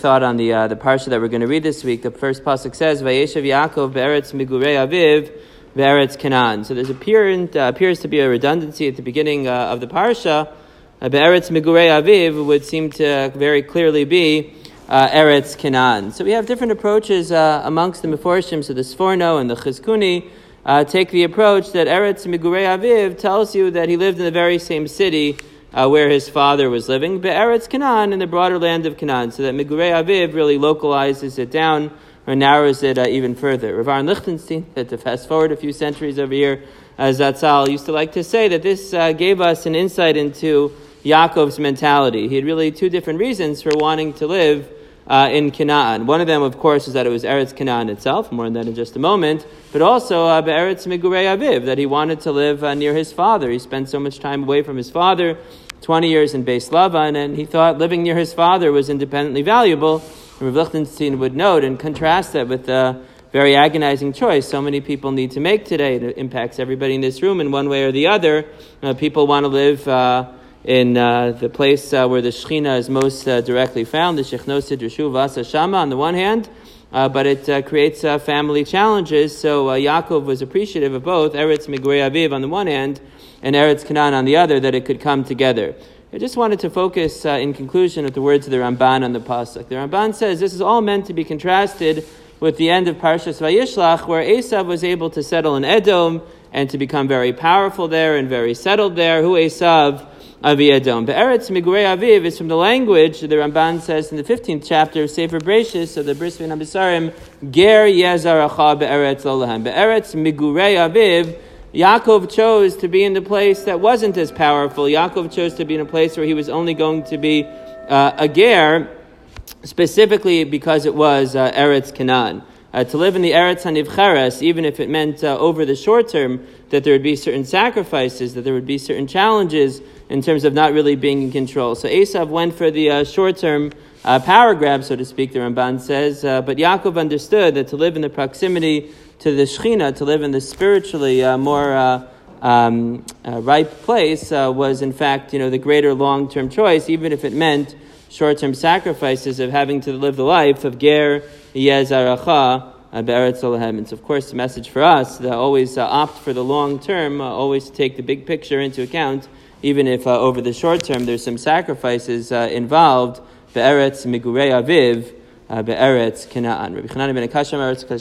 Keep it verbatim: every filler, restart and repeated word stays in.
Thought on the uh, the parsha that we're going to read this week. The first pasuk says, "Vayeshev Yaakov be'eretz migurei aviv be'eretz Canaan." So there's apparent, uh, appears to be a redundancy at the beginning uh, of the parsha. Uh, be'eretz migurei aviv would seem to very clearly be uh, Eretz Canaan. So we have different approaches uh, amongst the Meforshim. So the Sforno and the Chizkuni uh, take the approach that Eretz migurei aviv tells you that he lived in the very same city Uh, where his father was living, Be'eretz Canaan, in the broader land of Canaan, so that Migurei Aviv really localizes it down or narrows it uh, even further. Rav Aaron Lichtenstein, to fast forward a few centuries over here, as Zatzal used to like to say, that this uh, gave us an insight into Yaakov's mentality. He had really two different reasons for wanting to live uh, in Canaan. One of them, of course, is that it was Eretz Canaan itself, more on that in just a moment, but also uh, Be'eretz Migurei Aviv, that he wanted to live uh, near his father. He spent so much time away from his father, twenty years in Beis Lavan, and he thought living near his father was independently valuable. Rav Lichtenstein would note and contrast that with the very agonizing choice so many people need to make today. It impacts everybody in this room in one way or the other. Uh, people want to live uh, in uh, the place uh, where the Shechina is most uh, directly found, the Shechnosid Rishu Vasa Shama on the one hand, uh, but it uh, creates uh, family challenges. So uh, Yaakov was appreciative of both, Eretz Migurei Aviv on the one hand, and Eretz Canaan on the other, that it could come together. I just wanted to focus uh, in conclusion with the words of the Ramban on the pasuk. The Ramban says this is all meant to be contrasted with the end of Parshas Vayishlach, where Esav was able to settle in Edom and to become very powerful there and very settled there. Hu Esav Avi Edom. But Eretz Migurei Aviv is from the language, the Ramban says in the fifteenth chapter of Sefer Bereshis, so the Bris Bein HaBesarim, Ger Yezaracha Be'eretz Lolahem. Be'eretz Migurei Aviv, Yaakov chose to be in the place that wasn't as powerful. Yaakov chose to be in a place where he was only going to be uh, a ger, specifically because it was uh, Eretz Canaan. Uh, to live in the Eretz HaNivcheres, even if it meant uh, over the short term that there would be certain sacrifices, that there would be certain challenges in terms of not really being in control. So Esav went for the uh, short-term uh, power grab, so to speak, the Ramban says, uh, but Yaakov understood that to live in the proximity to the Shechina, to live in the spiritually uh, more uh, um, uh, ripe place, uh, was in fact, you know, the greater long-term choice, even if it meant short-term sacrifices of having to live the life of Ger Yezaracha Be'eretz Lolahem. And so, of course, the message for us, to always uh, opt for the long-term, uh, always take the big picture into account, even if uh, over the short term there's some sacrifices uh, involved. Be'eretz Migurei Aviv Be'eretz Canaan. Rabbi Chanan ben Akasham,